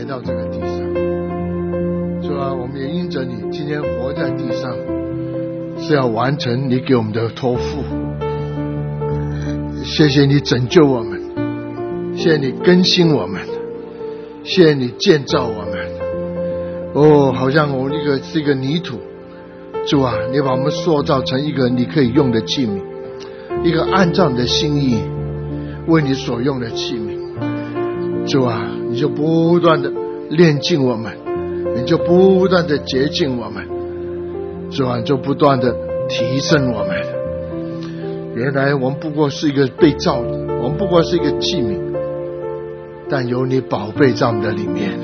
来到这个地上。主啊，我们也因着你今天活在地上，是要完成你给我们的托付。谢谢你拯救我们，谢谢你更新我们，谢谢你建造我们。好像我们是一个泥土，主啊，你把我们塑造成一个你可以用的器皿，一个按照你的心意为你所用的器皿。主啊，你就不断的炼净我们，你就不断的洁净我们，主啊，你就不断的提升我们。原来我们不过是一个被造的，我们不过是一个器皿，但有你宝贝在我们的里面。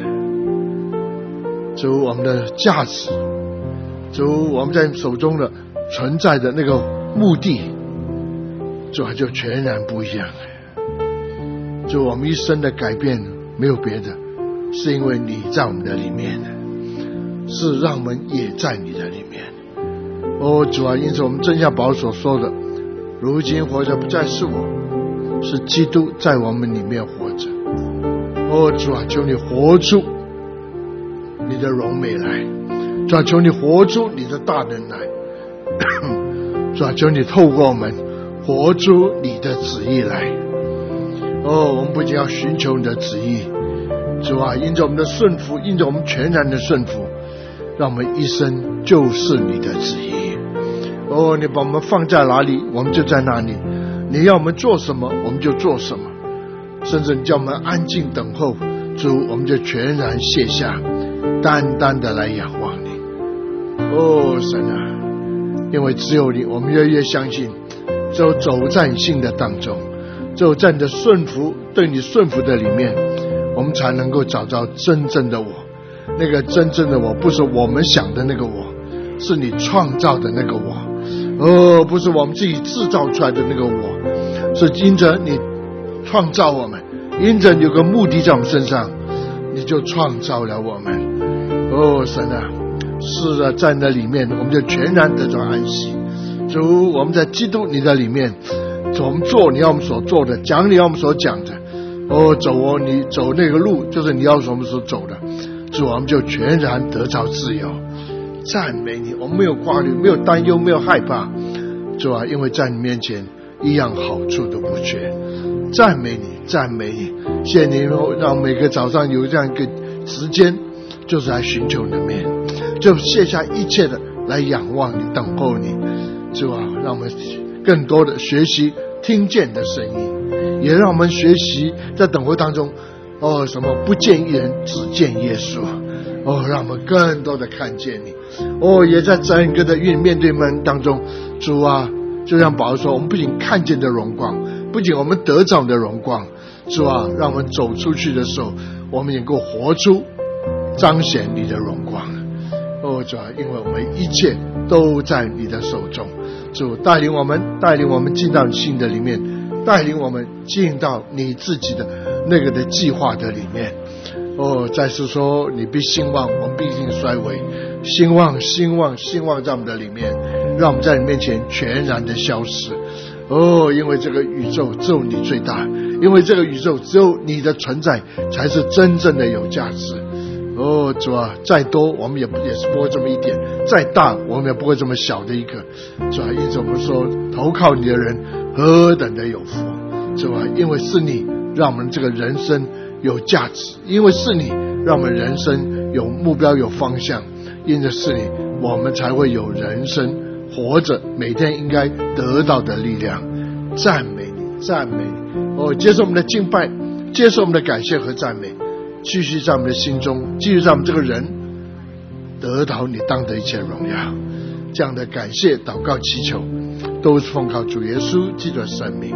主，我们的价值，主，我们在手中的存在的那个目的，主啊，就全然不一样。主，我们一生的改变没有别的，是因为你在我们的里面，是让我们也在你的里面。主啊，因此我们正像保罗所说的，如今活着不再是我，是基督在我们里面活着。主啊，求你活出你的荣美来，主啊，求你活出你的大能来，主啊，求你透过我们活出你的旨意来。我们不仅要寻求你的旨意，主啊，因着我们的顺服，因着我们全然的顺服，让我们一生就是你的旨意。你把我们放在哪里，我们就在哪里，你要我们做什么，我们就做什么，甚至你叫我们安静等候，主，我们就全然卸下，单单的来仰望你。神啊，因为只有你，我们越来越相信，只有走在你信的当中，只有在你的顺服，对你顺服的里面，我们才能够找到真正的我。那个真正的我，不是我们想的那个我，是你创造的那个我。不是我们自己制造出来的那个我，是因着你创造我们，因着有个目的在我们身上，你就创造了我们。神啊，是啊，在那里面我们就全然得到安息。主，我们在基督你的里面，我们做你要我们所做的，讲你要我们所讲的。你走那个路，就是你要我们所走的。主，我们就全然得到自由。赞美你，我们没有挂虑，没有担忧，没有害怕。主啊，因为在你面前一样好处都不缺。赞美你，赞美你，谢谢你让每个早上有这样一个时间，就是来寻求你的面，就卸下一切的来仰望你，等候你。主啊，让我们更多的学习听见的声音，也让我们学习在等候当中，什么不见一人，只见耶稣。让我们更多的看见你。也在整个的面对门当中，主啊，就像保罗说，我们不仅看见的荣光，不仅我们得着的荣光，主啊，让我们走出去的时候，我们能够活出彰显你的荣光。主啊，因为我们一切都在你的手中。主带领我们进到你心的里面，带领我们进到你自己的那个的计划的里面。再次说，你必兴旺，我们必定衰微。兴旺，兴旺，兴旺在我们的里面，让我们在你面前全然的消失。因为这个宇宙只有你最大，因为这个宇宙只有你的存在才是真正的有价值。主啊，再多我们也是不会这么一点，再大我们也不会这么小的一个。主啊，因此我们说，投靠你的人何等的有福。主啊，因为是你让我们这个人生有价值，因为是你让我们人生有目标有方向，因着是你，我们才会有人生活着每天应该得到的力量。赞美你，赞美你。接受我们的敬拜，接受我们的感谢和赞美，继续在我们的心中，继续在我们这个人得到你当得一切荣耀。这样的感谢祷告祈求都是奉靠主耶稣基督的圣名。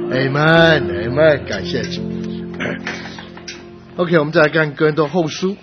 Amen Amen， 感谢主。OK， 我们再来看哥林多后书。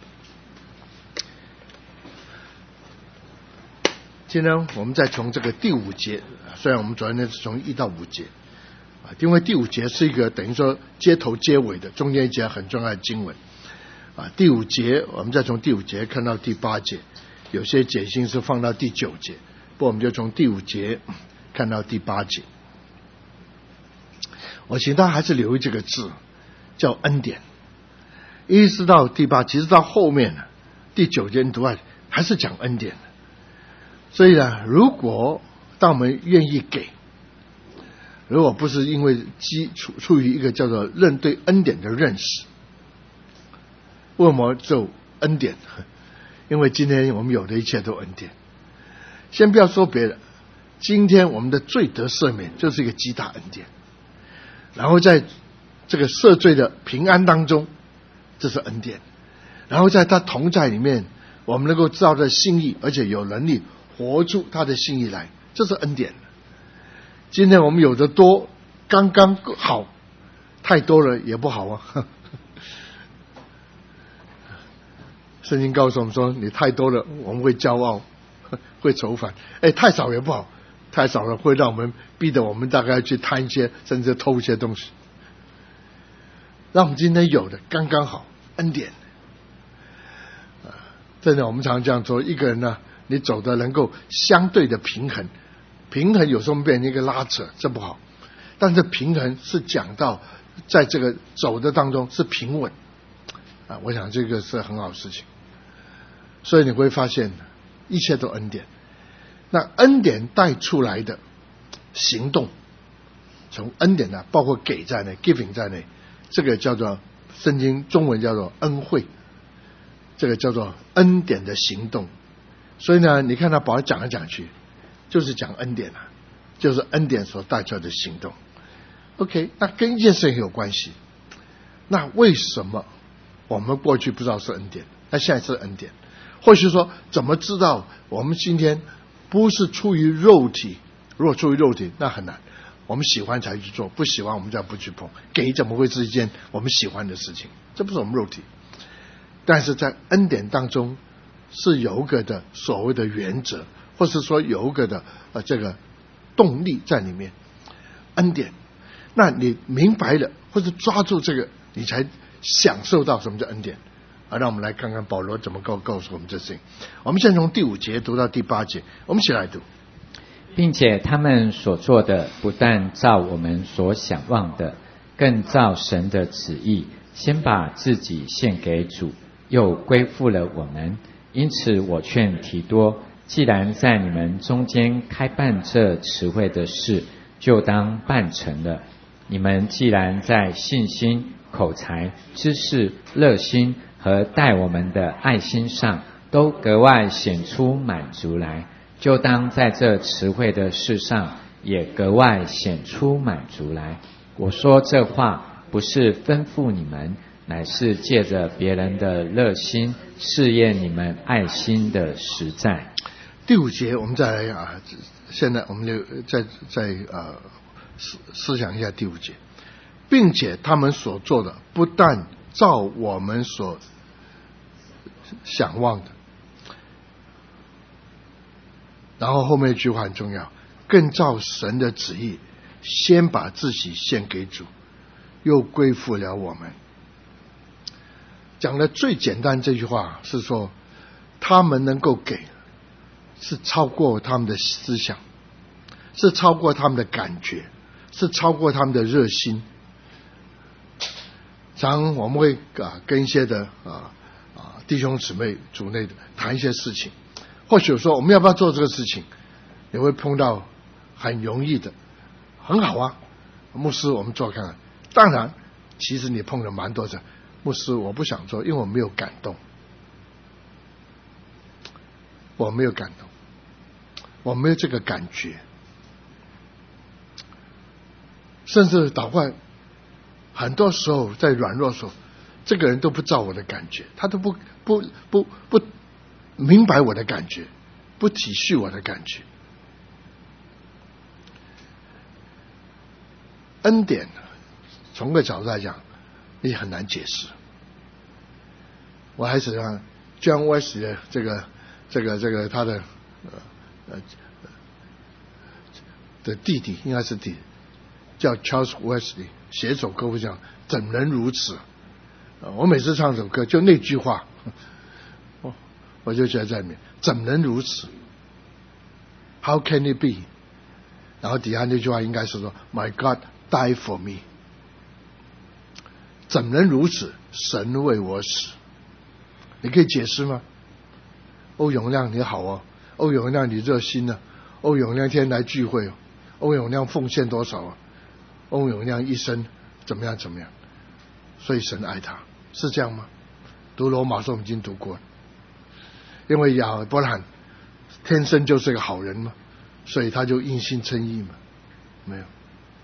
今天我们再从这个第5节，虽然我们昨天是从1到5节，因为第5节是一个等于说接头接尾的中间一节很重要的经文。第5节我们再从第5节看到第8节，有些解经是放到第9节，不过我们就从第5节看到第8节。我请大家还是留意这个字叫恩典， 一直到第8，其实到后面呢，第9节读完还是讲恩典的。所以呢，如果当我们愿意给，如果不是因为出于一个叫做对恩典的认识，为什么就恩典？因为今天我们有的一切都恩典。先不要说别的，今天我们的罪得赦免就是一个极大恩典。然后在这个赦罪的平安当中，这是恩典。然后在他同在里面，我们能够知道他的心意，而且有能力活出他的心意来，这是恩典。今天我们有的多刚刚好，太多了也不好啊。圣经告诉我们说，你太多了我们会骄傲，会愁烦。太少也不好，太少了会让我们逼得我们大概去贪一些，甚至偷一些东西。让我们今天有的刚刚好，恩典。真的，我们常常这样说，一个人呢，你走的能够相对的平衡，平衡有时候变成一个拉扯，这不好。但是平衡是讲到在这个走的当中是平稳我想这个是很好的事情。所以你会发现一切都恩典。那恩典带出来的行动，从恩典呢，包括给在内 giving 在内，这个叫做圣经中文叫做恩惠，这个叫做恩典的行动。所以呢，你看他保罗讲来讲去就是讲恩典就是恩典所带出来的行动。 OK， 那跟一件事情有关系。那为什么我们过去不知道是恩典，那现在是恩典？或许说怎么知道我们今天不是出于肉体？如果出于肉体那很难，我们喜欢才去做，不喜欢我们就不去碰。给怎么会是一件我们喜欢的事情？这不是我们肉体。但是在恩典当中是有一个的所谓的原则，或是说有一个的这个动力在里面。恩典，那你明白了或者抓住这个，你才享受到什么叫恩典。让我们来看看保罗怎么告诉我们这事情。我们先从第5节读到第8节，我们一起来读。 并且他们所做的不但照我们所想望的，更照神的旨意，先把自己献给主，又归附了我们。因此我劝提多，既然在你们中间开办这词汇的事，就当办成了。你们既然在信心、口才、知识、热心和待我们的爱心上都格外显出满足来，就当在这词汇的事上也格外显出满足来。我说这话不是吩咐你们，乃是借着别人的热心试验你们爱心的实在。 第5节我们再来现在我们就再思想一下第5节。并且他们所做的不但照我们所想望的，然后后面一句话很重要，更照神的旨意，先把自己献给主，又归附了我们。讲的最简单这句话是说，他们能够给是超过他们的思想，是超过他们的感觉，是超过他们的热心。常我们会跟一些的弟兄姊妹组内的谈一些事情，或许说我们要不要做这个事情，你会碰到很容易的，很好啊，牧师我们做看看。当然其实你碰了蛮多的，牧师我不想做，因为我没有感动，我没有感动，我没有这个感觉，甚至祷告很多时候在软弱的时候，这个人都不照我的感觉，他都不明白我的感觉，不体恤我的感觉。恩典从个角度来讲也很难解释。我还是让 John Wesley 的这个他的的弟弟，应该是弟弟，叫 Charles Wesley， 写一首歌会讲怎能如此。我每次唱首歌就那句话，我就觉得在里面，怎能如此 How can it be？ 然后底下那句话应该是说 My God died for me， 怎能如此？神为我死。你可以解释吗？欧永亮你好哦，欧永亮你热心啊，欧永亮天来聚会哦，欧永亮奉献多少啊，欧永亮一生怎么样怎么样，所以神爱他，是这样吗？读罗马书我们已经读过了，因为亚伯拉罕天生就是个好人嘛，所以他就因信称义嘛，没有。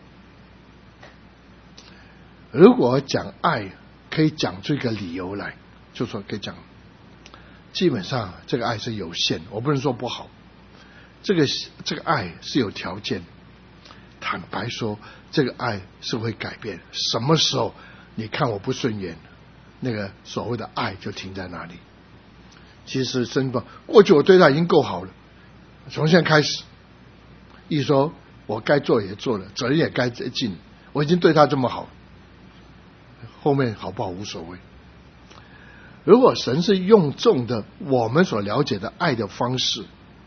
如果讲爱可以讲出一个理由来，就说可以讲，基本上这个爱是有限，我不能说不好，这个爱是有条件，坦白说这个爱是会改变，什么时候你看我不顺眼，那个所谓的爱就停在那里。其实真的过去我对他已经够好了，从现在开始一说我该做也做了，责任也该尽，我已经对他这么好，后面好不好无所谓。如果神是用重的我们所了解的爱的方式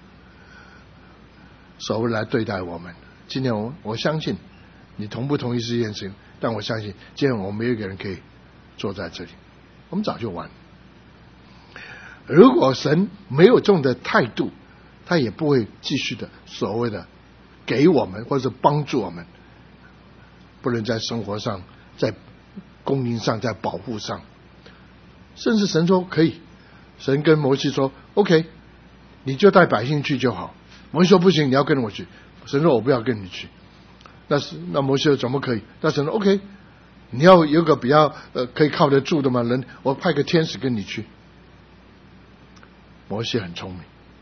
所谓来对待我们，今天我相信你同不同意是一件事情，但我相信今天我们没有一个人可以坐在这里，我们早就完了。如果神没有这种的态度，他也不会继续的所谓的给我们或者帮助我们，不论在生活上，在公民上，在保护上，甚至神说可以，神跟摩西说 OK 你就带百姓去就好，摩西说不行，你要跟我去，神说我不要跟你去，那摩西说怎么可以，那神说 OK 你要有个比较可以靠得住的吗？人我派个天使跟你去。摩西很聪明，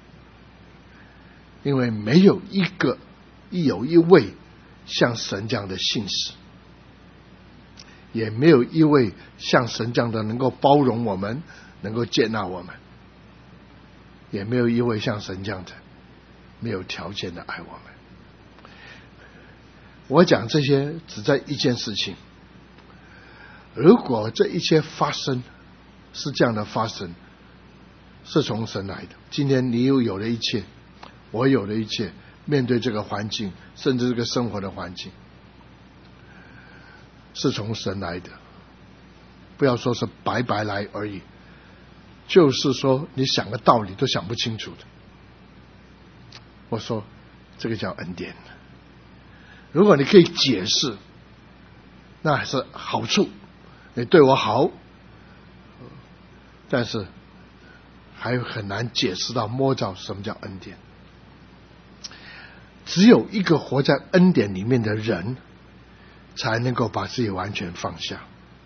因为没有一位像神这样的信使，也没有一位像神这样的能够包容我们，能够接纳我们，也没有一位像神这样的没有条件的爱我们。我讲这些只在一件事情，如果这一切发生是这样的发生，是从神来的。今天你有了一切，我有了一切，面对这个环境，甚至这个生活的环境，是从神来的。不要说是白白来而已，就是说你想个道理都想不清楚的。我说这个叫恩典。如果你可以解释，那还是好处，你对我好，但是还很难解释到摸着什么叫恩典。只有一个活在恩典里面的人，才能够把自己完全放下。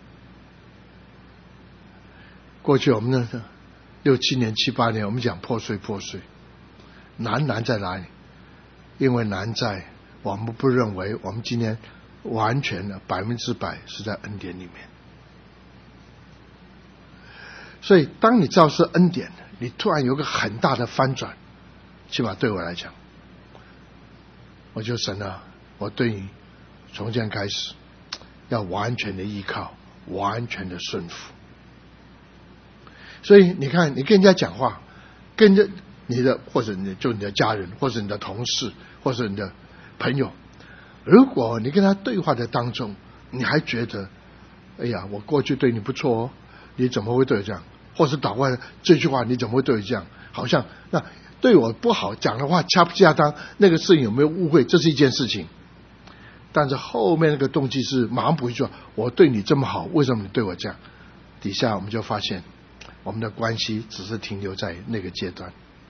过去我们的6、7年、7、8年，我们讲破碎，难在哪里？因为难在我们不认为我们今天完全的100%是在恩典里面。所以当你知道是恩典，你突然有个很大的翻转，起码对我来讲，我就神啊，我对你从今天开始要完全的依靠，完全的顺服。所以你看，你跟人家讲话，跟着你的或者你的家人，或者你的同事，或者你的朋友，如果你跟他对话的当中，你还觉得哎呀我过去对你不错哦，你怎么会对我这样，或是倒过来这句话你怎么会对我这样，好像那对我不好讲的话恰不恰当，那个事情有没有误会，这是一件事情。但是后面那个动机是马上补一句，我对你这么好，为什么你对我这样？底下我们就发现我们的关系只是停留在那个阶段，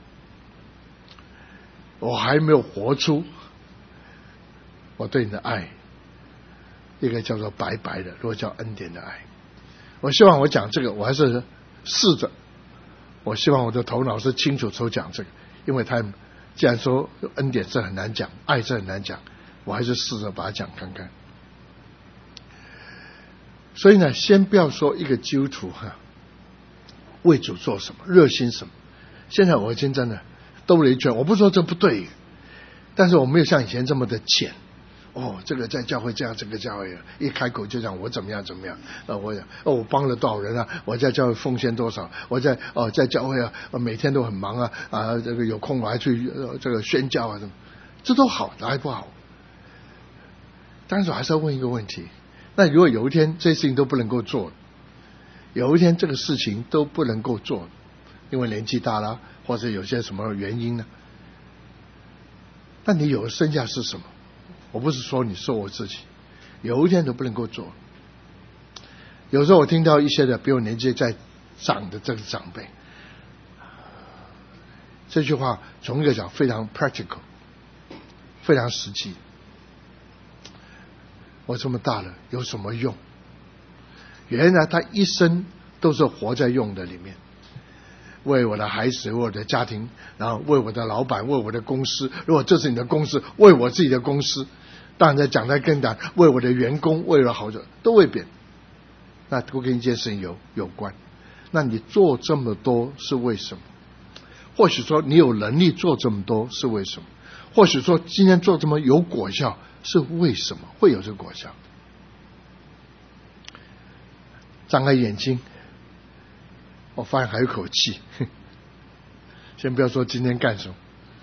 我还没有活出我对你的爱，一个叫做白白的，如果叫恩典的爱。我希望我讲这个，我还是试着，我希望我的头脑是清楚抽讲这个，因为他既然说恩典是很难讲，爱是很难讲，我还是试着把它讲看看。所以呢，先不要说一个基督徒为主做什么，热心什么。现在我已经真的兜了一圈，我不说这不对，但是我没有像以前这么的浅。这个在教会这样，这个教会一开口就讲我怎么样，我帮了多少人啊，我在教会奉献多少，我在教会每天都很忙这个有空我还去这个宣教什么，这都好，哪里不好？但是我还是要问一个问题， 那如果有一天这些事情都不能够做，有一天这个事情都不能够做，因为年纪大了，或者有些什么原因呢？那你有的剩下是什么？我不是说你说我自己，有一天都不能够做。有时候我听到一些的比我年纪再长的这个长辈，这句话从一个讲非常 practical， 非常实际。我这么大了有什么用？原来他一生都是活在用的里面，为我的孩子，为我的家庭，然后为我的老板，为我的公司，如果这是你的公司，为我自己的公司，当然在讲在更大，为我的员工，为了好者都未必，那都跟一件事情有关。那你做这么多是为什么？或许说你有能力做这么多是为什么？或许说今天做这么有果效是为什么？会有这个果效？张开眼睛，我发现还有口气。先不要说今天干什么，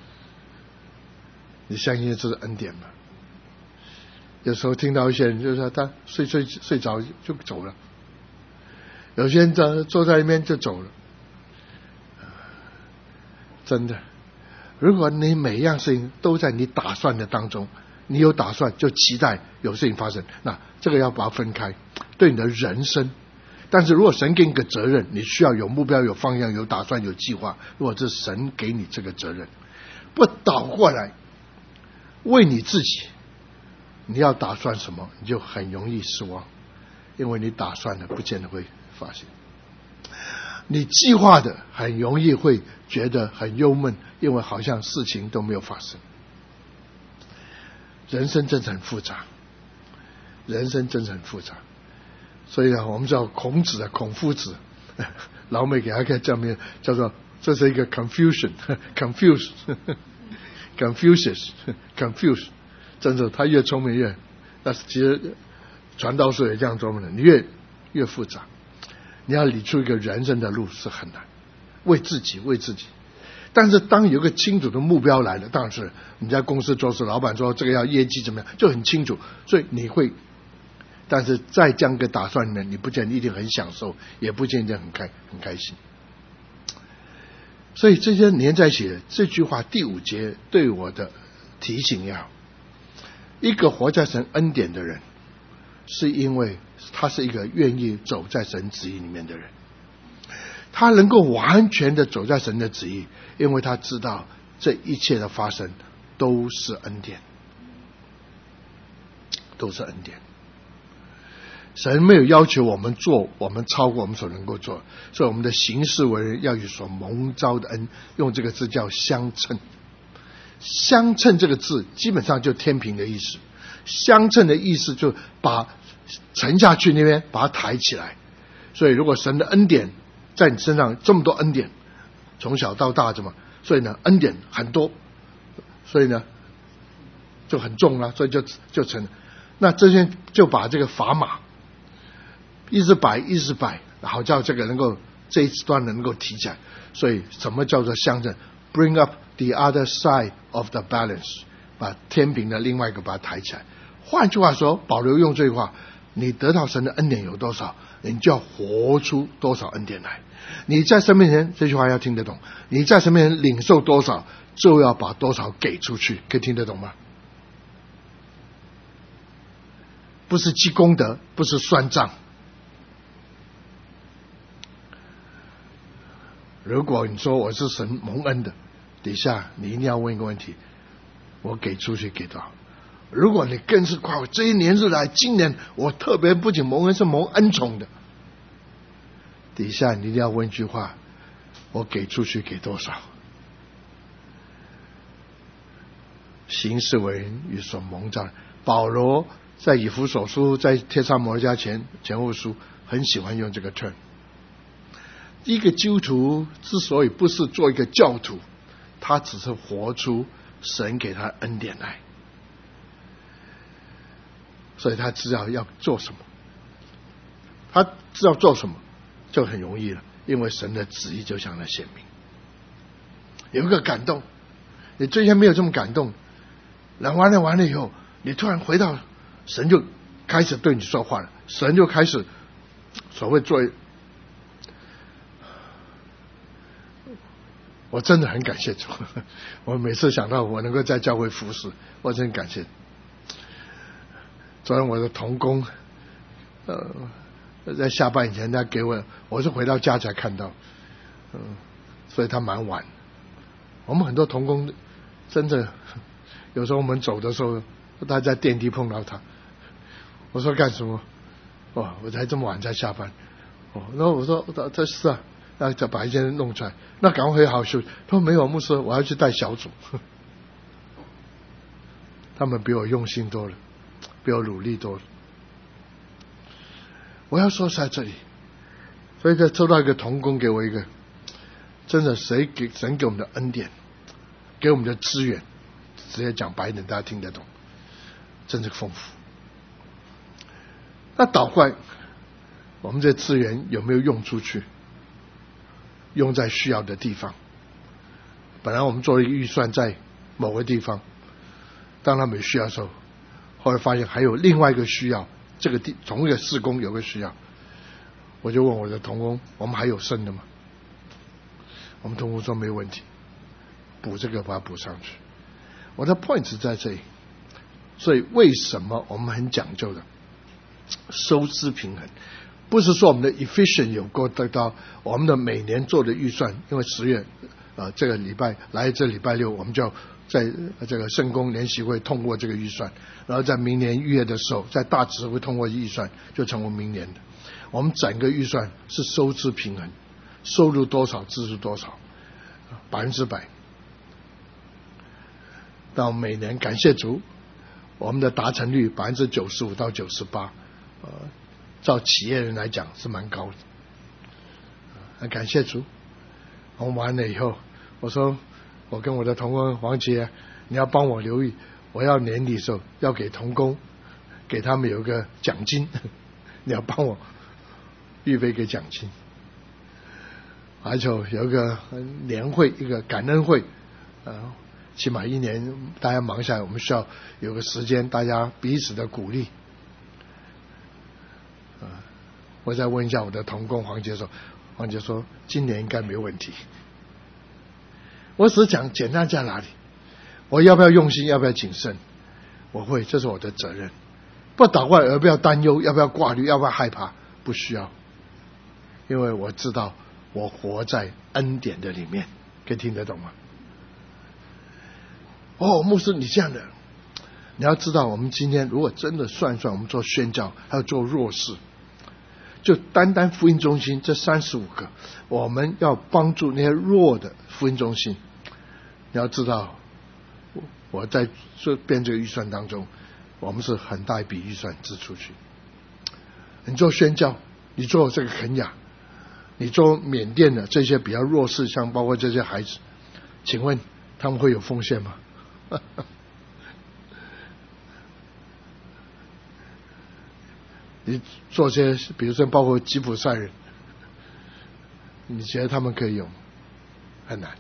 你相信这是恩典吗？有时候听到一些人就说他睡着就走了，有些人坐在那边就走了。真的，如果你每样事情都在你打算的当中，你有打算就期待有事情发生，那这个要把它分开，对你的人生。但是如果神给你个责任，你需要有目标、有方向、有打算、有计划。如果这是神给你这个责任，不倒过来为你自己，你要打算什么，你就很容易失望，因为你打算的不见得会发现。你计划的很容易会觉得很忧闷，因为好像事情都没有发生。人生真的很复杂，人生真的很复杂。所以呢，我们知道孔子的孔夫子，老美给他个叫名叫做，这是一个 Confucius， 真的他越聪明越，但是其实传道书也这样说明的，你越复杂，你要理出一个人生的路是很难，为自己。但是当有一个清楚的目标来了，当然是你在公司做事，老板说这个要业绩怎么样，就很清楚，所以你会。但是在这样一个打算里面，你不见得一定很享受，也不见得很开心。所以这些连在一起的这句话第5节对我的提醒要：一个活在神恩典的人，是因为他是一个愿意走在神旨意里面的人。他能够完全的走在神的旨意，因为他知道这一切的发生都是恩典，都是恩典。神没有要求我们做我们超过我们所能够做，所以我们的行事为人要与所蒙召的恩，用这个字叫相称。相称这个字基本上就天平的意思，相称的意思就把沉下去那边把它抬起来。所以如果神的恩典在你身上，这么多恩典，从小到大怎么，所以呢恩典很多，所以呢就很重了，所以就成。那这些就把这个砝码一直摆，好叫这个能够这一端能够提起来。所以什么叫做相称？ Bring up the other side of the balance， 把天平的另外一个把它抬起来。换句话说，保罗用这句话，你得到神的恩典有多少，你就要活出多少恩典来。你在神面前，这句话要听得懂，你在神面前领受多少，就要把多少给出去。可以听得懂吗？不是积功德，不是算账。如果你说我是神蒙恩的，底下你一定要问一个问题：我给出去给多少？如果你更是夸我这一年日来，今年我特别不仅蒙恩，是蒙恩宠的，底下你一定要问一句话：我给出去给多少？行事为人与所蒙召。保罗在以弗所书，在帖撒罗尼迦前后书很喜欢用这个 term。一个基督徒之所以不是做一个教徒，他只是活出神给他恩典来，所以他知道要做什么，他知道做什么就很容易了，因为神的旨意就向他显明。有一个感动，你之前没有这么感动，完了以后，你突然回到神就开始对你说话了，神就开始所谓做。我真的很感谢主，我每次想到我能够在教会服侍，我真感谢。昨天我的同工在下班以前他给我是回到家才看到，所以他蛮晚。我们很多同工真的有时候我们走的时候，他在电梯碰到他，我说干什么？我才这么晚才下班。然后我说这是啊，那再把一件弄出来，那赶快回好休息。他说没有，牧师，我要去带小组。他们比我用心多了，比我努力多了。我要说在这里，所以在抽到一个同工给我一个，真的神给我们的恩典，给我们的资源，直接讲白一点大家听得懂，真是丰富。那倒过来，我们这资源有没有用出去？用在需要的地方。本来我们做了一个预算在某个地方，当他们需要的时候，后来发现还有另外一个需要，这个同一个事工有个需要，我就问我的同工，我们还有剩的吗？我们同工说没问题，补这个把它补上去。我的 point 是在这里，所以为什么我们很讲究的收支平衡？不是说我们的 efficient 有够得到我们的每年做的预算，因为10月这个礼拜来这礼拜6，我们就要在这个圣公联席会通过这个预算，然后在明年1月的时候，在大执会通过预算，就成为明年的。我们整个预算是收支平衡，收入多少支出多少，100%。到每年感谢主，我们的达成率95%到98%，照企业人来讲是蛮高的。很感谢主。我们完了以后，我说我跟我的同工黄杰，你要帮我留意，我要年底的时候要给同工，给他们有一个奖金，你要帮我预备一个奖金。而且有一个年会，一个感恩会，起码1年大家忙下来，我们需要有个时间，大家彼此的鼓励。我再问一下我的同工黄杰说，黄杰说今年应该没问题。我只是讲简单在哪里，我要不要用心，要不要谨慎？我会，这是我的责任。不倒过来，要不要担忧，要不要挂虑，要不要害怕？不需要，因为我知道我活在恩典的里面，可以听得懂吗？牧师你这样的，你要知道我们今天如果真的算我们做宣教还有做弱势，就单单福音中心这35个，我们要帮助那些弱的福音中心。你要知道我在这编这个预算当中，我们是很大一笔预算支出去。你做宣教，你做这个肯亚，你做缅甸的这些比较弱势，像包括这些孩子，请问他们会有奉献吗？你做些比如说包括吉普赛人，你觉得他们可以有？很难。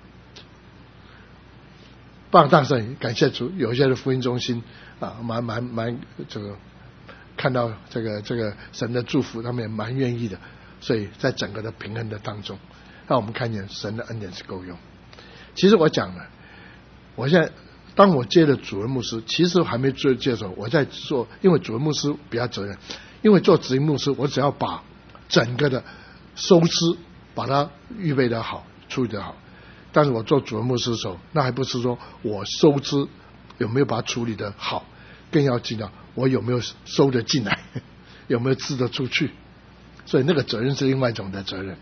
棒大神感谢主，有一些的福音中心蛮这个看到这个神的祝福，他们也蛮愿意的，所以在整个的平衡的当中，让我们看见神的恩典是够用。其实我讲了，我现在当我接了主任牧师，其实还没接的时候，我在做，因为主任牧师比较责任，因为做执行牧师，我只要把整个的收支把它预备得好，处理得好。但是我做主任牧师的时候，那还不是说我收支有没有把它处理得好，更要紧要我有没有收得进来，有没有支得出去，所以那个责任是另外一种的责任。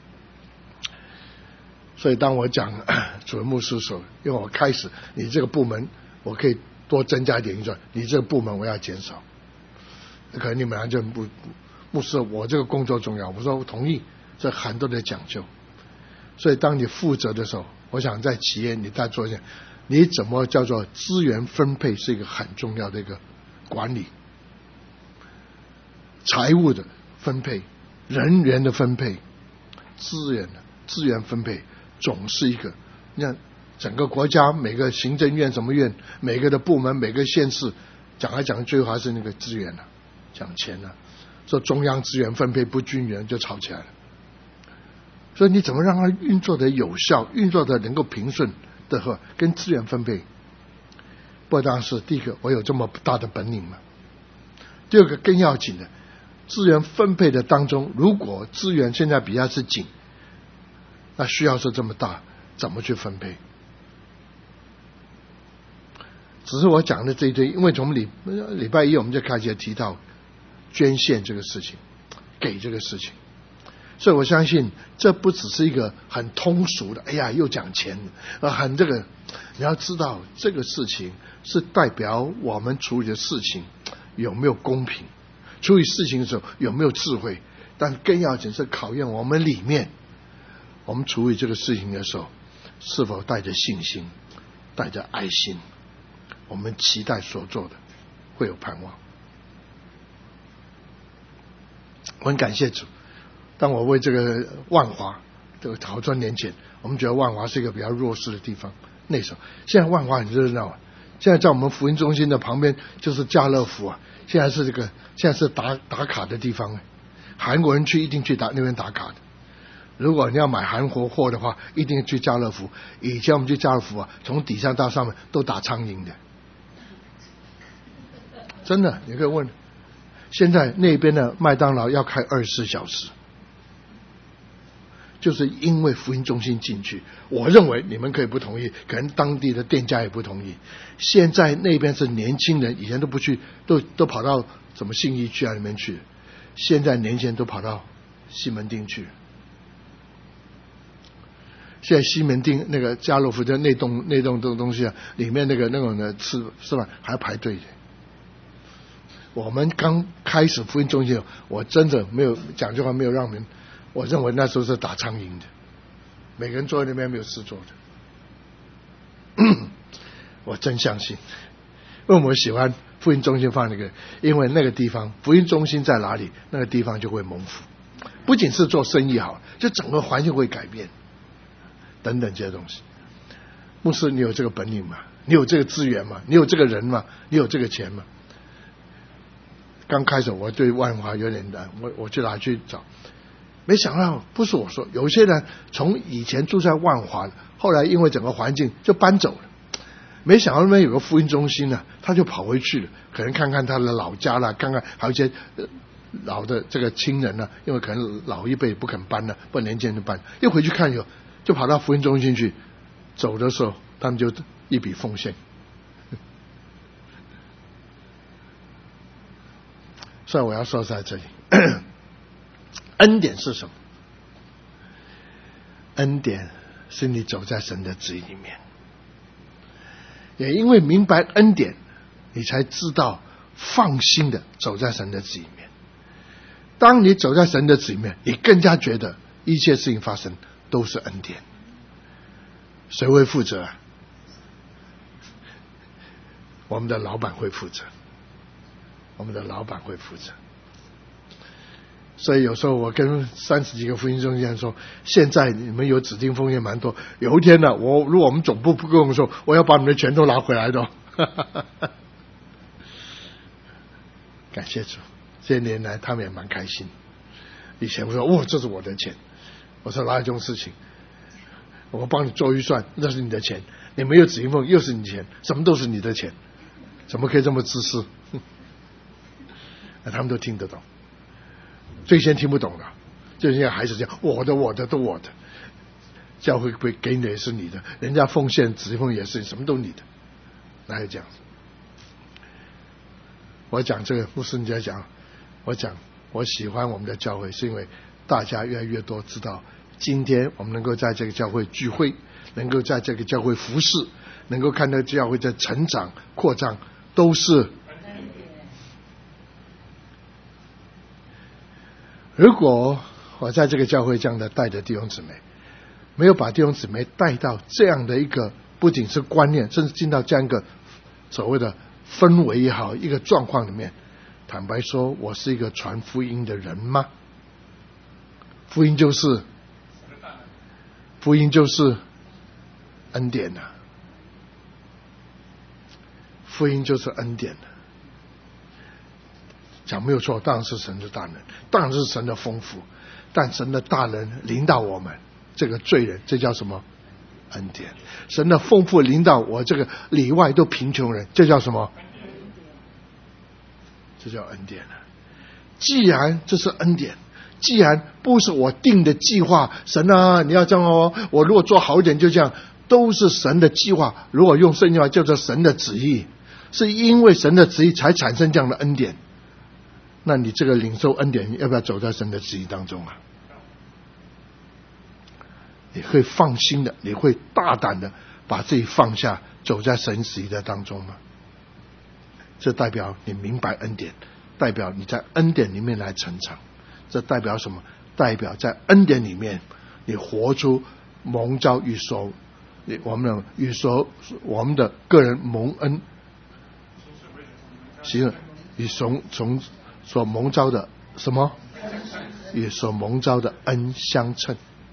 所以当我讲主任牧师的时候，因为我开始你这个部门我可以多增加一点预算，你这个部门我要减少，可能你们就不牧师我这个工作重要，我说我同意，这很多的讲究。所以当你负责的时候，我想在企业你再做一下，你怎么叫做资源分配是一个很重要的一个管理，财务的分配，人员的分配，资源分配总是一个，你看整个国家每个行政院什么院，每个的部门每个县市讲来讲最后还是那个资源讲钱啊，说中央资源分配不均匀就吵起来了。所以你怎么让它运作的有效，运作的能够平顺的话，跟资源分配不当是第一个，我有这么大的本领吗？第二个更要紧的，资源分配的当中，如果资源现在比较是紧，那需要是这么大，怎么去分配？只是我讲的这一堆，因为从礼拜一我们就开始提到捐献这个事情，给这个事情，所以我相信这不只是一个很通俗的，哎呀又讲钱，很这个，你要知道这个事情是代表我们处理的事情有没有公平，处理事情的时候有没有智慧，但更要紧是考验我们里面，我们处理这个事情的时候是否带着信心，带着爱心，我们期待所做的会有盼望。我很感谢主，当我为这个万华，这个好多年前我们觉得万华是一个比较弱势的地方，那时候现在万华很热闹，现在在我们福音中心的旁边就是家乐福啊，现在是打卡的地方，韩国人一定去那边打卡的。如果你要买韩国货的话，一定去家乐福。以前我们去家乐福啊，从底下到上面都打苍蝇的，真的，你可以问。现在那边的麦当劳要开24小时，就是因为福音中心进去。我认为你们可以不同意，可能当地的店家也不同意。现在那边是年轻人，以前都不去，都跑到什么信义区那边去，现在年轻人都跑到西门町去。现在西门町那个家乐福的那栋东西啊，里面那种的吃饭还要排队的。我们刚开始福音中心，我真的没有讲句话，没有让人，我认为那时候是打苍蝇的，每个人坐在那边没有事做的。我真相信，因为我喜欢福音中心放那个，因为那个地方福音中心在哪里，那个地方就会蒙福，不仅是做生意好，就整个环境会改变，等等这些东西。牧师，你有这个本领吗？你有这个资源吗？你有这个人吗？你有这个钱吗？刚开始我对万华有点难，我去哪去找？没想到不是我说，有些人从以前住在万华，后来因为整个环境就搬走了。没想到那边有个福音中心呢，他就跑回去了，可能看看他的老家啦，看看还有一些老的这个亲人呢，因为可能老一辈不肯搬了，不年轻人搬，又回去看就跑到福音中心去。走的时候，他们就一笔奉献。所以我要说在这里，恩典是什么？恩典是你走在神的旨意里面，也因为明白恩典，你才知道放心的走在神的旨意里面。当你走在神的旨意里面，你更加觉得一切事情发生都是恩典。谁会负责啊？我们的老板会负责，我们的老板会负责。所以有时候我跟30几个福音中心人说，现在你们有指定奉献蛮多，有一天呢，如果我们总部不够的时候，我要把你们钱都拿回来的哦。感谢主，这些年来他们也蛮开心。以前我说这是我的钱，我说哪有这种事情，我帮你做预算，那是你的钱，你没有指定奉献又是你的钱，什么都是你的钱，怎么可以这么自私？他们都听得懂，最先听不懂的，就现在还是这样，我的都我的，教会给你的也是你的，人家奉献指定奉献也是什么都你的，哪有这样子？我讲这个牧师，你在讲，我喜欢我们的教会，是因为大家越来越多知道，今天我们能够在这个教会聚会，能够在这个教会服侍，能够看到教会的成长扩张，都是。如果我在这个教会这样的带着弟兄姊妹，没有把弟兄姊妹带到这样的一个不仅是观念，甚至进到这样一个所谓的氛围也好，一个状况里面，坦白说，我是一个传福音的人吗？福音就是恩典啊，福音就是恩典啊。 讲没有错，当然是神的大能，当然是神的丰富，但神的大能临到我们这个罪人，这叫什么？恩典。神的丰富临到我这个里外都贫穷人，这叫什么？这叫恩典。既然这是恩典，既然不是我定的计划，神啊你要这样哦，我如果做好一点就这样，都是神的计划。如果用圣经话叫做神的旨意，是因为神的旨意才产生这样的恩典。那你这个领受恩典，你要不要走在神的旨意当中啊？你会放心的，你会大胆的把自己放下，走在神旨意的当中吗？这代表你明白恩典，代表你在恩典里面来成长。这代表什么？代表在恩典里面你活出蒙召与所我们的个人蒙恩行与所蒙召的什么？与所蒙召的恩相称。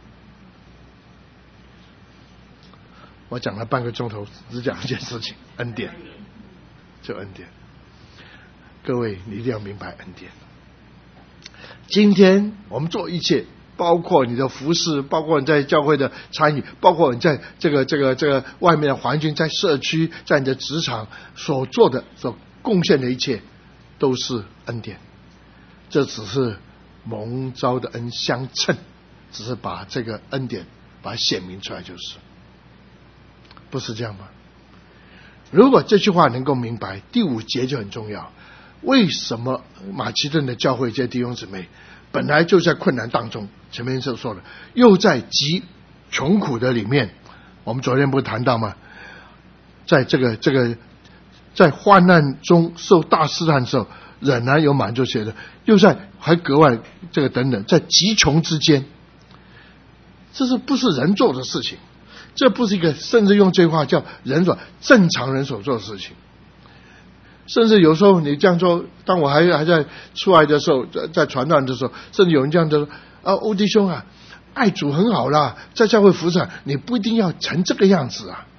我讲了半个钟头，只讲一件事情，恩典，就恩典。各位，你一定要明白恩典。今天我们做一切，包括你的服事，包括你在教会的参与，包括你在这个外面的环境，在社区，在你的职场所做的、所贡献的一切，都是恩典。这只是蒙召的恩相称，只是把这个恩典把它显明出来，就是不是这样吗？如果这句话能够明白，第5节就很重要。为什么马其顿的教会这些弟兄姊妹本来就在困难当中，前面就说了，又在极穷苦的里面，我们昨天不是谈到吗？在在患难中受大试探的时候，仍然有满足写的，又在还格外等等，在极穷之间，这是不是人做的事情？这不是一个，甚至用这句话叫正常人所做的事情。甚至有时候你这样说，当我还在出来的时候，在传道的时候，甚至有人这样说啊，欧弟兄啊，爱主很好啦，在教会服侍，你不一定要成这个样子啊。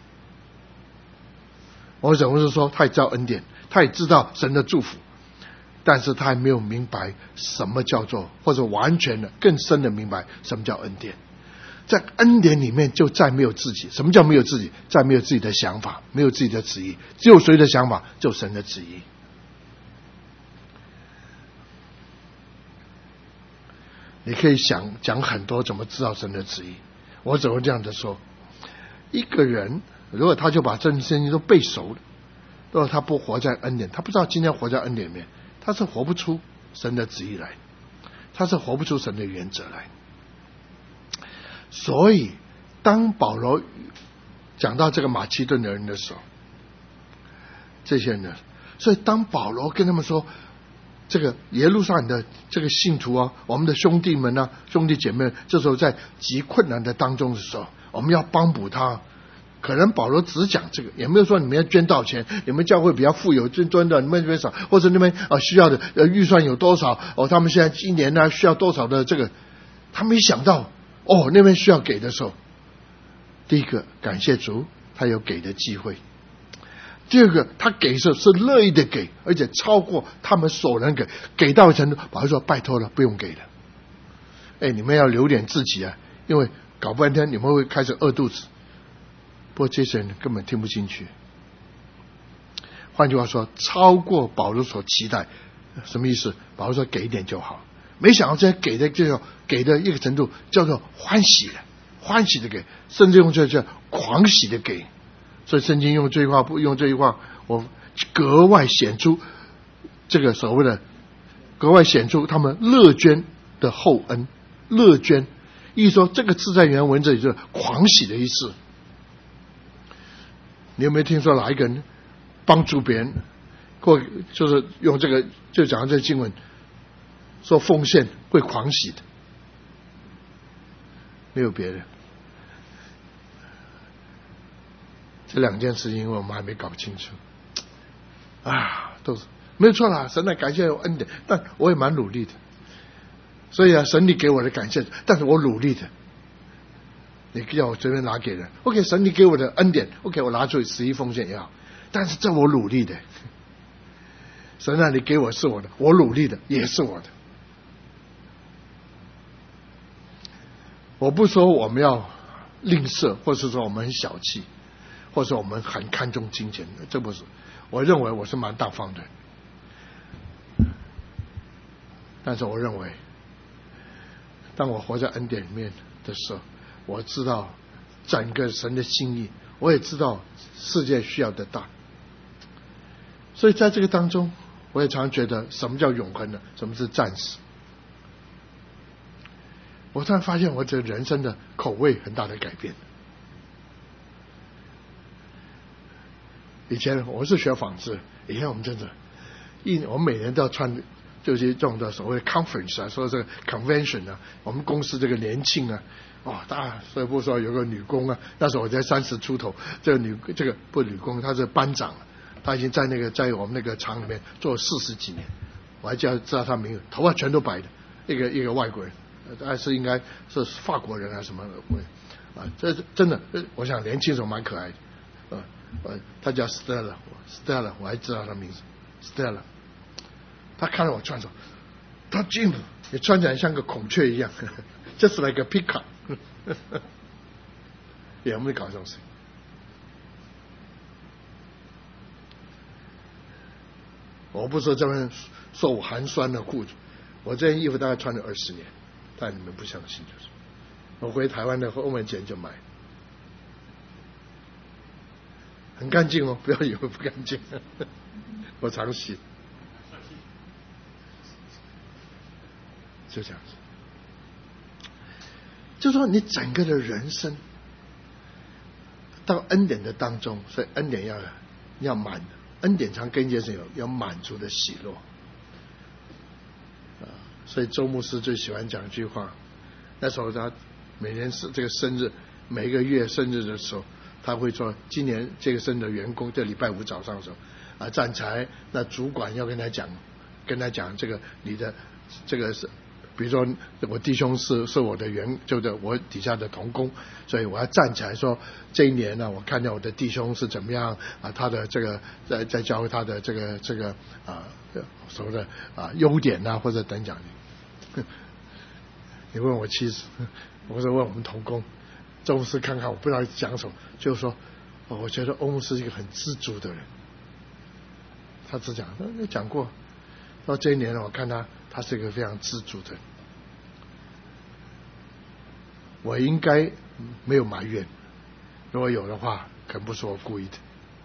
我总是说，他也知道恩典，他也知道神的祝福，但是他还没有明白什么叫做，或者完全的更深的明白什么叫恩典。在恩典里面就再没有自己。什么叫没有自己？再没有自己的想法，没有自己的旨意，只有谁的想法？就神的旨意。你可以讲很多怎么知道神的旨意。我只会这样的说，一个人如果他就把这些事情都背熟了，如果他不活在恩典，他不知道今天活在恩典里面，他是活不出神的旨意来，他是活不出神的原则来。所以当保罗讲到这个马其顿的人的时候，这些人，所以当保罗跟他们说，这个耶路撒冷的这个信徒啊，我们的兄弟们啊，兄弟姐妹，这时候在极困难的当中的时候，我们要帮补他。可能保罗只讲这个，也没有说你们要捐多少钱，你们教会比较富有，捐的你们那边少，或者那边需要的预算有多少他们现在一年呢需要多少的这个，他没想到那边需要给的时候，第一个感谢主，他有给的机会；第二个，他给的时候是乐意的给，而且超过他们所能给到程度。保罗说：“拜托了，不用给了。你们要留点自己啊，因为搞半天你们会开始饿肚子。”不过这些人根本听不进去。换句话说，超过保罗所期待，什么意思？保罗说给一点就好。没想到这些给的一个程度叫做欢喜的给，甚至用这叫狂喜的给。所以圣经用这句话，不用这句话，我格外显出这个所谓的格外显出他们乐捐的厚恩。乐捐意思说，这个字在原文这里就是狂喜的意思。你有没有听说哪一个人帮助别人，或就是用这个就讲这个经文说奉献会狂喜的？没有别人。这两件事情，因为我们还没搞清楚都是没有错啦。神的感谢有恩典，但我也蛮努力的。所以神你给我的感谢，但是我努力的。你要我随便拿给人 ，OK， 神你给我的恩典 ，OK， 我拿出11奉献也好，但是这我努力的。 神啊，你给我是我的，我努力的也是我的。我不说我们要吝啬，或是说我们很小气，或者我们很看重金钱，这不是。我认为我是蛮大方的，但是我认为，当我活在恩典里面的时候，我知道整个神的心意，我也知道世界需要的大。所以在这个当中，我也常觉得什么叫永恒的，什么是暂时。我突然发现我这人生的口味很大的改变。以前我是学纺织，以前我们真的我们每年都要穿就是这种的所谓的 conference 啊，说这个 convention 啊，我们公司这个年庆啊，所以不说有个女工啊，那时候我才30出头，这个不女工，她是班长，她已经在我们那个厂里面做了40几年，我还知道她名字，头发全都白的，一个外国人，是应该是法国人啊什么的，这真的，我想年轻时候蛮可爱的。他叫 Stella， 我还知道他名字 Stella。他看到我穿着，他Jim，你穿起来像个孔雀一样，just like a peacock 也没搞这种事。我不说这边说我寒酸的裤子，我这件衣服大概穿了20年，但你们不相信就是。我回台湾的后面前就买。很干净哦，不要以为不干净，我常洗，就这样子。就说你整个的人生到恩典的当中，所以恩典要满，恩典常跟一件事要满足的喜乐。所以周牧师最喜欢讲一句话，那时候他每年是这个生日，每一个月生日的时候。他会说，今年这个生的员工，这礼拜5早上的时候站起来，那主管要跟他讲这个你的这个是，比如说我弟兄是我的就是我底下的同工，所以我要站起来说，这一年呢，我看到我的弟兄是怎么样他的这个在教会他的这个所谓的优点或者等讲。你问我妻子，我说问我们同工。周牧师看看我不知道讲什么，就是说我觉得欧牧师是一个很知足的人。他只讲讲过，到这一年我看他是一个非常知足的人。我应该没有埋怨，如果有的话可能不是我故意的。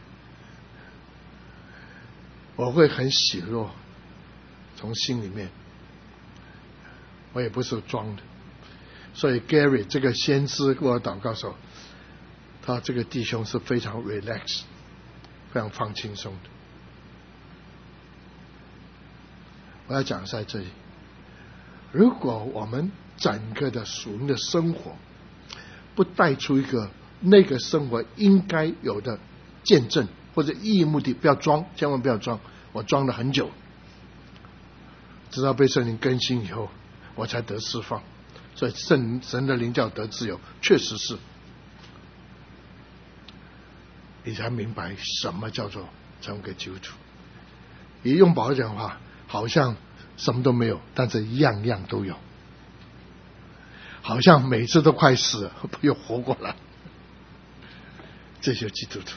我会很喜乐，从心里面，我也不是装的。所以 Gary 这个先知给我祷告说，他这个弟兄是非常 relax， 非常放轻松的。我要讲在这里，如果我们整个的属灵的生活不带出一个那个生活应该有的见证或者意义目的，不要装，千万不要装，我装了很久，直到被圣灵更新以后我才得释放。所以神的灵叫得自由，确实是，你才明白什么叫做成为个基督徒。你用保罗讲的话，好像什么都没有，但是样样都有，好像每次都快死了又活过来，这就是基督徒。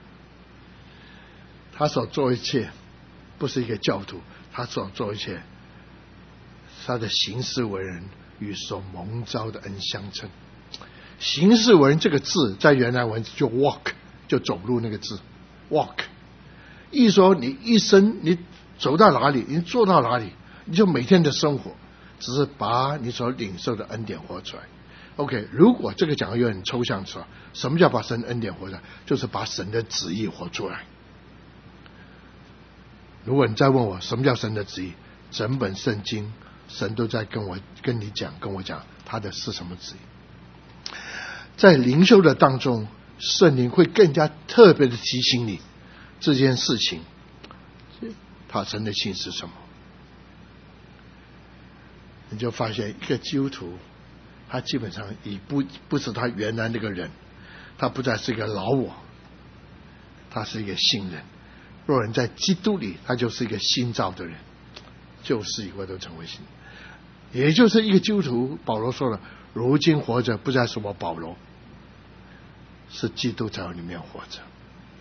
他所做一切不是一个教徒，他所做一切，他的行事为人与所蒙召的恩相称。行事为人这个字在原来文就 walk， 就走路那个字 walk， 意思说你一生你走到哪里，你做到哪里，你就每天的生活只是把你所领受的恩典活出来。 OK， 如果这个讲的有点抽象的时候，什么叫把神恩典活出来？就是把神的旨意活出来。如果你再问我什么叫神的旨意，整本圣经神都在跟你讲，跟我讲他的是什么旨意。在灵修的当中，圣灵会更加特别的提醒你这件事情，他神的性是什么。你就发现一个基督徒，他基本上已不是他原来那个人，他不再是一个老我，他是一个新人。 若人在基督里，他就是一个新造的人，旧事以外都成为新。也就是一个基督徒，保罗说了，如今活着不再是我保罗，是基督在我里面活着。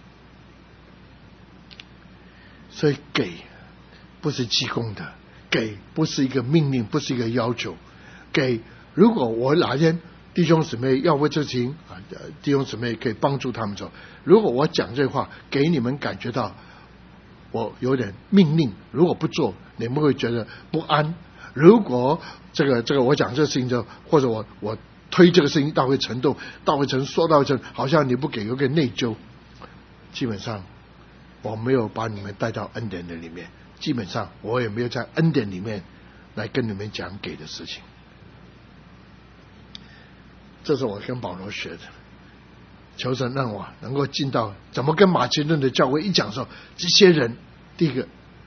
所以给不是积功的，给不是一个命令，不是一个要求。给，如果我哪天弟兄姊妹要为这情弟兄姊妹可以帮助他们走。如果我讲这话给你们感觉到我有点命令，如果不做你们会觉得不安。如果这个我讲这个事情之后，或者我推这个事情到会程度，到会程说到这，好像你不给有个内疚，基本上我没有把你们带到恩典的里面，基本上我也没有在恩典里面来跟你们讲给的事情。这是我跟保罗学的，求神让我能够进到怎么跟马其顿的教会一讲说，这些人第一个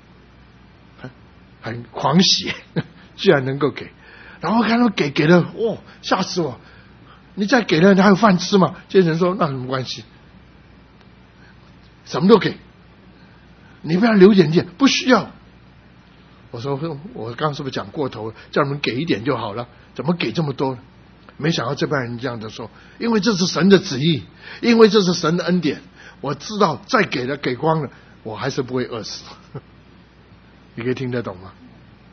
很狂喜，居然能够给，然后看他们给了，吓死我！你再给了，你还有饭吃吗？这些人说那有什么关系？什么都给，你不要留眼界，不需要。我说我刚是不是讲过头了？叫你们给一点就好了，怎么给这么多？没想到这帮人这样的说，因为这是神的旨意，因为这是神的恩典。我知道再给了给光了，我还是不会饿死。你可以听得懂吗？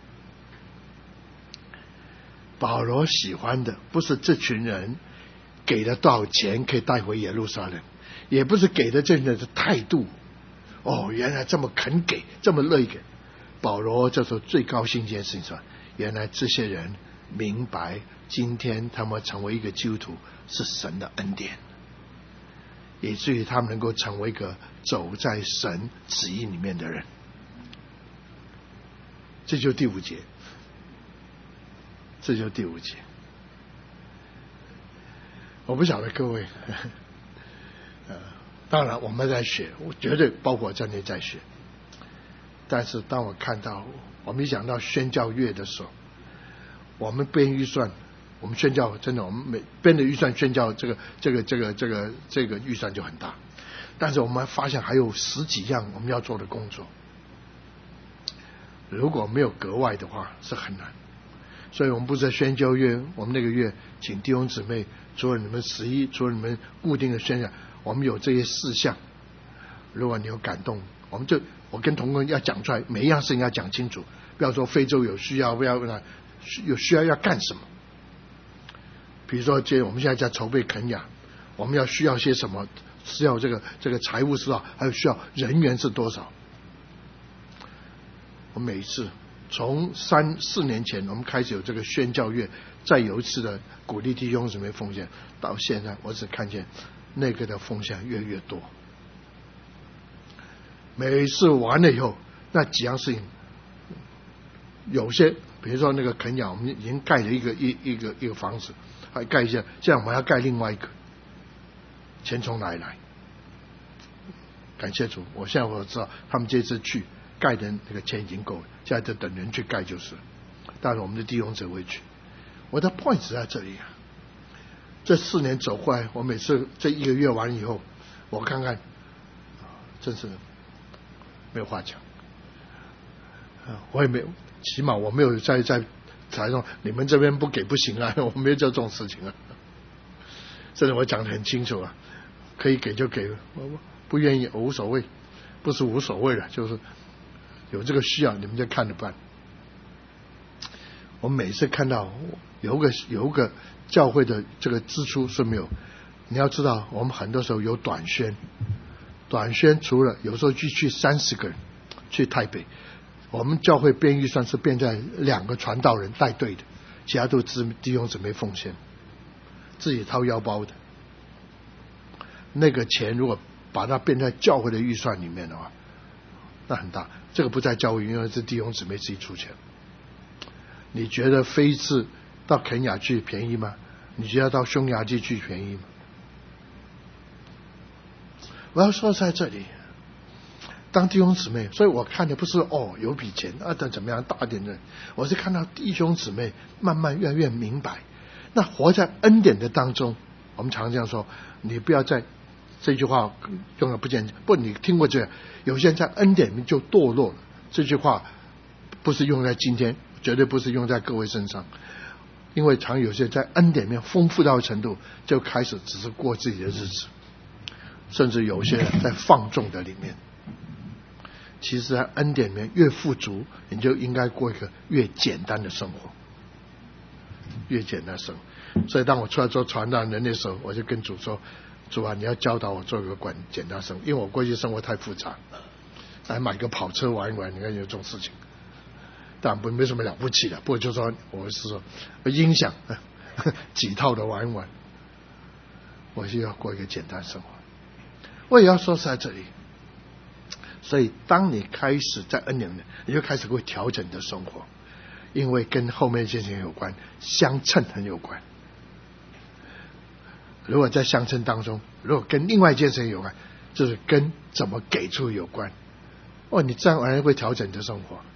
保罗喜欢的不是这群人给了多少钱可以带回耶路撒冷，也不是给的这人的态度。原来这么肯给，这么乐意给。保罗这时候最高兴一件事情是，原来这些人明白今天他们成为一个基督徒是神的恩典，以至于他们能够成为一个走在神旨意里面的人。这就是第五节，这就是第五节。我不晓得各位当然我们在学，我绝对包括在内在学。但是当我看到我们一讲到宣教月的时候，我们编预算，我们宣教真的，我们每编的预算宣教这个预算就很大，但是我们发现还有10几样我们要做的工作，如果没有格外的话是很难。所以我们不是在宣教月，我们那个月请弟兄姊妹，除了你们11，除了你们固定的宣讲，我们有这些事项。如果你有感动，我跟同工要讲出来，每一样事情要讲清楚，不要说非洲有需要，不要有需要要干什么。比如说我们现在在筹备肯亚，我们需要些什么，需要这个财务是多少，还有需要人员是多少。我每一次从3、4年前我们开始有这个宣教月，再有一次的鼓励弟兄姊妹奉献，到现在我只看见那个的奉献越来越多。每一次完了以后，那几样事情，有些比如说那个肯亚，我们已经盖了一个房子，还盖一下，现在我们要盖另外一个，钱从哪里来？感谢主，我现在我知道他们这次去盖的那个钱已经够了，现在就等人去盖就是了。但是我们的弟兄姊妹会去。我的 point 在这里啊，这4年走过来，我每次这1个月完以后，我看看，真是没有话讲。我也没有，起码我没有在台上你们这边不给不行啊，我没有做这种事情啊。这是我讲得很清楚啊，可以给就给，不愿意无所谓，不是无所谓了，就是有这个需要你们就看着办。我每次看到有个教会的这个支出是没有，你要知道我们很多时候有短宣除了有时候去30个人去台北，我们教会编预算是编在2个传道人带队的，其他都弟兄姊妹奉献，自己掏腰包的。那个钱如果把它编在教会的预算里面的话，那很大。这个不在教会，因为是弟兄姊妹自己出钱。你觉得飞次到肯亚去便宜吗？你觉得到匈牙利去便宜吗？我要说在这里，当弟兄姊妹，所以我看的不是有笔钱等怎么样大点的，我是看到弟兄姊妹慢慢越来越明白，那活在恩典的当中。我们常这样说，你不要在这句话用的不简单，不，你听过这个？有些人在恩典里面就堕落了。这句话不是用在今天，绝对不是用在各位身上，因为常有些在恩典里面丰富到程度，就开始只是过自己的日子，甚至有些人在放纵的里面。其实，在恩典里面越富足，你就应该过一个越简单的生活，越简单的生活。所以，当我出来做传道人的时候，我就跟主说：“主啊，你要教导我做一个简单生活，因为我过去生活太复杂，来买个跑车玩一玩，你看有这种事情，当然没什么了不起的。不过就说我是说音响几套的玩一玩，我就要过一个简单生活。我也要说是在这里。”所以当你开始在恩典里面，你就开始会调整你的生活，因为跟后面一件事情有关，相称很有关。如果在相称当中，如果跟另外一件事情有关，就是跟怎么给出有关，你自然而然会调整你的生活。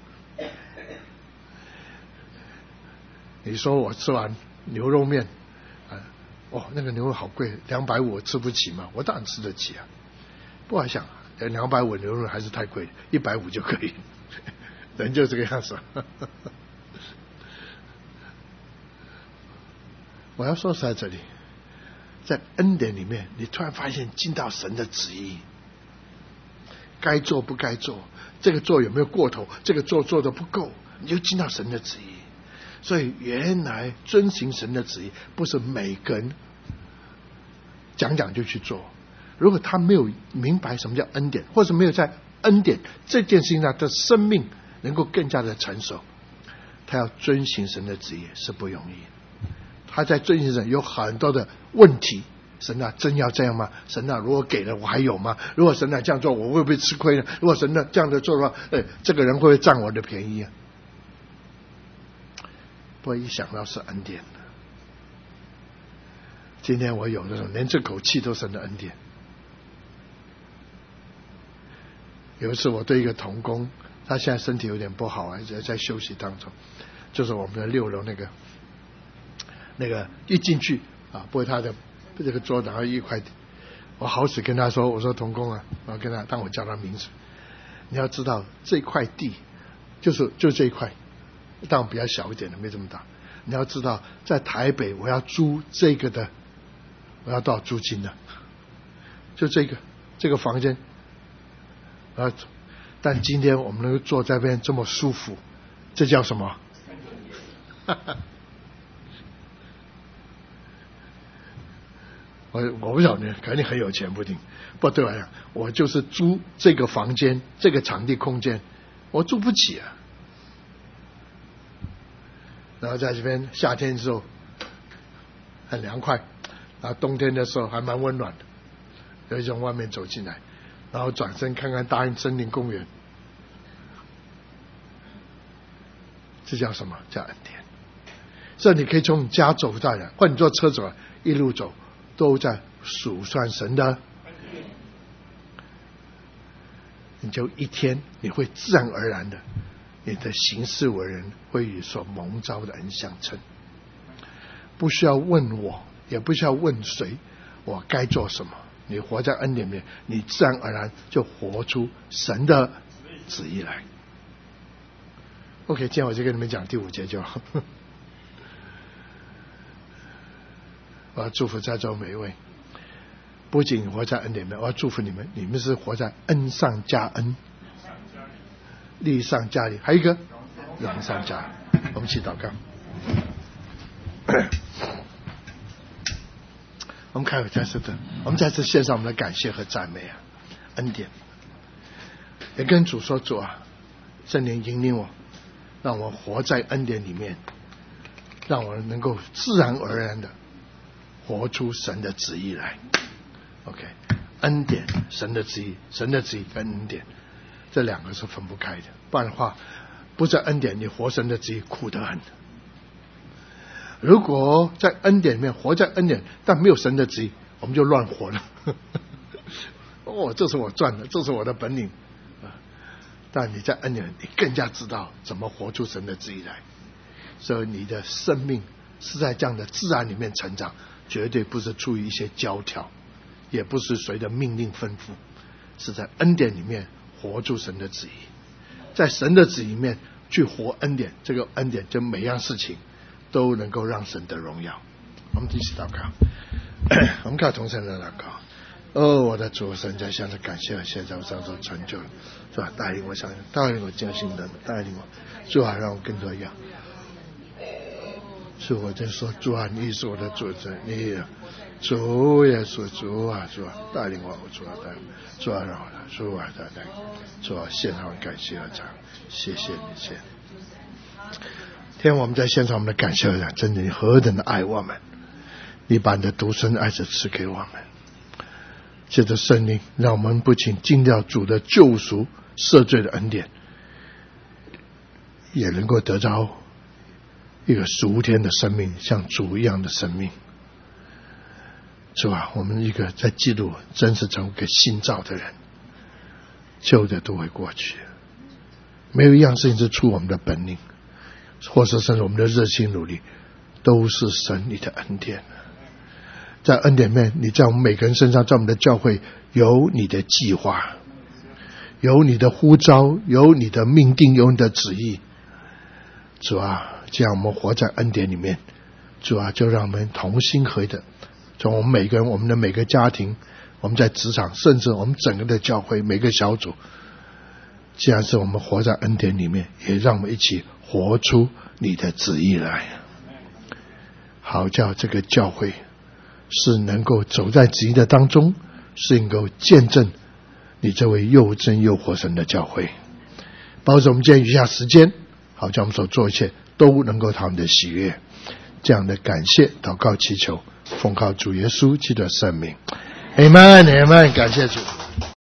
你说我吃完牛肉面那个牛肉好贵，250我吃不起嘛？我当然吃得起啊。不好想250牛肉还是太贵，150就可以。人就这个样子。我要说是在这里，在恩典里面，你突然发现进到神的旨意，该做不该做，这个做有没有过头，这个做的不够，你就进到神的旨意。所以原来遵行神的旨意，不是每个人讲就去做。如果他没有明白什么叫恩典，或者没有在恩典这件事情上的生命能够更加的成熟，他要遵行神的旨意是不容易。他在遵行神有很多的问题，神啊，真要这样吗？神啊，如果给了我还有吗？如果神啊这样做，我会不会吃亏呢？如果神啊这样的做的话，这个人会不会占我的便宜啊？不过一想到是恩典，今天我有的时候连这口气都是神的恩典。有一次我对一个同工，他现在身体有点不好，在休息当中，就是我们的6楼那个一进去不会他的这个桌子然后一块，我好死跟他说，我说同工啊，我跟他，当我叫他名字，你要知道这块地就这一块，当然比较小一点的，没这么大。你要知道在台北我要租这个的，我要多少租金呢？就这个房间。但今天我们能够坐在这边这么舒服，这叫什么？我不晓得，可能你很有钱不一定。不对我来讲，我就是租这个房间，这个场地空间，我住不起啊。然后在这边夏天的时候很凉快，然后冬天的时候还蛮温暖的，有一种外面走进来。然后转身看看大安森林公园，这叫什么？叫恩典。所以你可以从你家走下来，或者你坐车走，一路走都在数算神的，你就一天你会自然而然的，你的行事为人会与所蒙召的恩相称，不需要问我，也不需要问谁，我该做什么。你活在恩典里面，你自然而然就活出神的旨意来。OK， 今天我就跟你们讲第5节就好。我要祝福在座每一位，不仅活在恩典里面，我要祝福你们，你们是活在恩上加恩，利上加利，还有一个荣上加。我们一起祷告。我们开口再次的，我们再次献上我们的感谢和赞美啊，恩典。也跟主说，主啊，圣灵引领我，让我活在恩典里面，让我能够自然而然的活出神的旨意来。OK， 恩典，神的旨意，神的旨意跟恩典这两个是分不开的，不然的话，不在恩典你活神的旨意苦得很。如果在恩典里面活在恩典，但没有神的旨意，我们就乱活了。这是我赚的，这是我的本领。但你在恩典，你更加知道怎么活出神的旨意来。所以你的生命是在这样的自然里面成长，绝对不是出于一些教条， 也不是谁的命令吩咐，是在恩典里面活出神的旨意，在神的旨意里面去活恩典，这个恩典就每样事情都能够让神的荣耀。我们一起祷告。我们靠同声的祷告。我的主，神在向着感谢和现在我上所成就，是吧？带领我相信，带领我将心的，带领我，主啊，让我更多一样。是我在说，主啊，你是我的主宰，你主耶稣，主啊，主啊，带领我，主啊，带领我，主啊，让我，主啊，带领我，主啊，献上感谢和赞，谢谢你，谢谢你。天，我们在献上我们的感谢和赞，真的你何等的爱我们，你把你的独生爱子赐给我们。借着圣灵，让我们不仅尽到主的救赎赦罪的恩典，也能够得着一个属天的生命，像主一样的生命，是吧？我们一个在基督真是成为一个新造的人，旧的都会过去，没有一样事情是出我们的本领，或是甚至我们的热心努力，都是神你的恩典。在恩典面，你在我们每个人身上，在我们的教会有你的计划，有你的呼召，有你的命定，有你的旨意。主啊，这样我们活在恩典里面，主啊，就让我们同心合一的，从我们每个人，我们的每个家庭，我们在职场，甚至我们整个的教会每个小组，既然是我们活在恩典里面，也让我们一起活出你的旨意来，好叫这个教会是能够走在旨意的当中，是能够见证你这位又真又活神的教会。保守我们今天余下时间，好叫我们所做一切都能够讨你的喜悦。这样的感谢祷告祈求，奉靠主耶稣基督的圣名， Amen， 感谢主。